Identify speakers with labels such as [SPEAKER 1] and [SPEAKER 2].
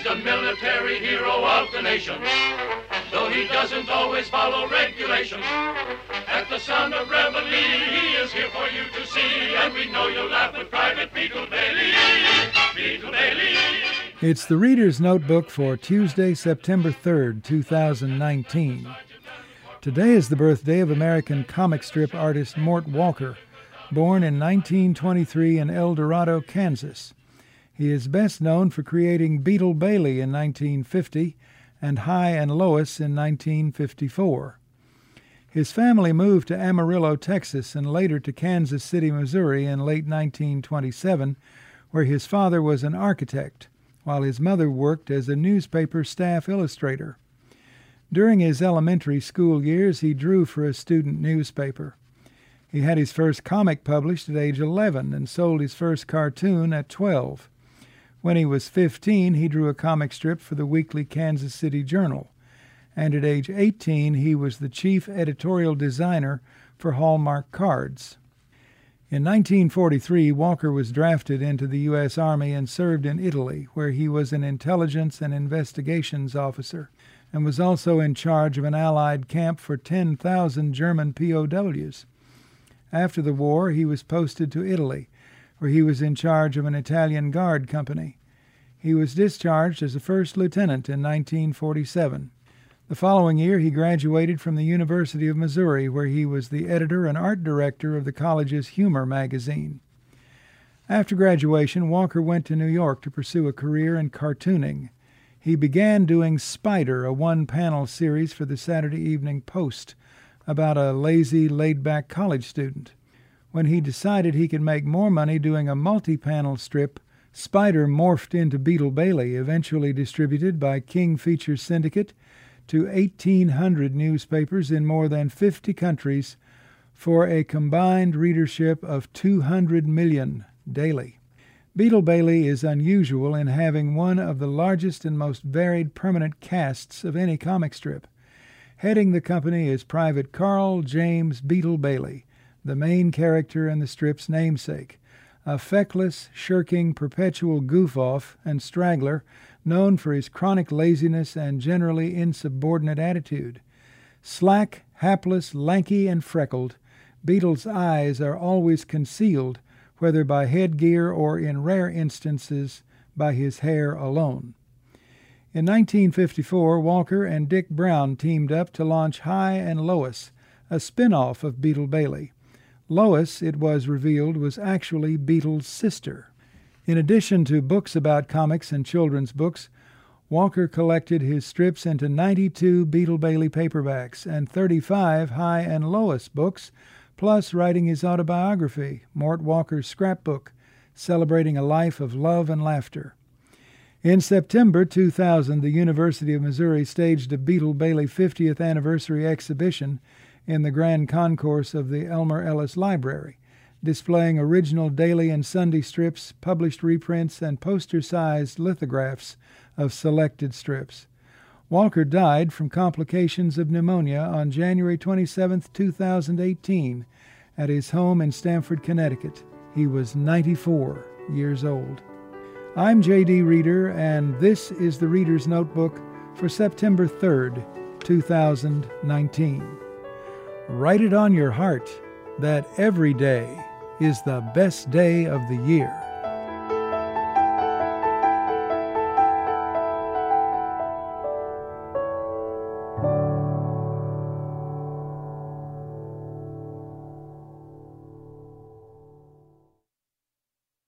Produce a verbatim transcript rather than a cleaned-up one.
[SPEAKER 1] He's a military hero of the nation, though he doesn't always follow regulations. At the sound of reveille, he is here for you to see, and we know you'll laugh with Private Beetle Bailey. Beetle Bailey.
[SPEAKER 2] It's the Reader's Notebook for Tuesday, September third, two thousand nineteen. Today is the birthday of American comic strip artist Mort Walker, born in nineteen twenty-three in El Dorado, Kansas. He is best known for creating Beetle Bailey in nineteen fifty and Hi and Lois in nineteen fifty-four. His family moved to Amarillo, Texas, and later to Kansas City, Missouri in late nineteen twenty-seven, where his father was an architect, while his mother worked as a newspaper staff illustrator. During his elementary school years, he drew for a student newspaper. He had his first comic published at age eleven and sold his first cartoon at twelve. When he was fifteen, he drew a comic strip for the weekly Kansas City Journal, and at age eighteen, he was the chief editorial designer for Hallmark Cards. In nineteen forty-three, Walker was drafted into the U S Army and served in Italy, where he was an intelligence and investigations officer, and was also in charge of an Allied camp for ten thousand German P O Ws. After the war, he was posted to Italy, where he was in charge of an Italian guard company. He was discharged as a first lieutenant in nineteen forty-seven. The following year, he graduated from the University of Missouri, where he was the editor and art director of the college's humor magazine. After graduation, Walker went to New York to pursue a career in cartooning. He began doing Spider, a one-panel series for the Saturday Evening Post, about a lazy, laid-back college student. When he decided he could make more money doing a multi-panel strip, Spider morphed into Beetle Bailey, eventually distributed by King Features Syndicate to eighteen hundred newspapers in more than fifty countries for a combined readership of two hundred million daily. Beetle Bailey is unusual in having one of the largest and most varied permanent casts of any comic strip. Heading the company is Private Carl James Beetle Bailey, the main character and the strip's namesake, a feckless, shirking, perpetual goof-off and straggler known for his chronic laziness and generally insubordinate attitude. Slack, hapless, lanky, and freckled, Beetle's eyes are always concealed, whether by headgear or, in rare instances, by his hair alone. In nineteen fifty-four, Walker and Dick Brown teamed up to launch Hi and Lois, a spin-off of Beetle Bailey. Lois, it was revealed, was actually Beetle's sister. In addition to books about comics and children's books, Walker collected his strips into ninety-two Beetle Bailey paperbacks and thirty-five Hi and Lois books, plus writing his autobiography, Mort Walker's Scrapbook, celebrating a life of love and laughter. In September two thousand, the University of Missouri staged a Beetle Bailey fiftieth anniversary exhibition in the Grand Concourse of the Elmer Ellis Library, displaying original daily and Sunday strips, published reprints, and poster-sized lithographs of selected strips. Walker died from complications of pneumonia on January twenty-seventh, two thousand eighteen, at his home in Stamford, Connecticut. He was ninety-four years old. I'm J D Reader, and this is the Reader's Notebook for September third, two thousand nineteen. Write it on your heart that every day is the best day of the year.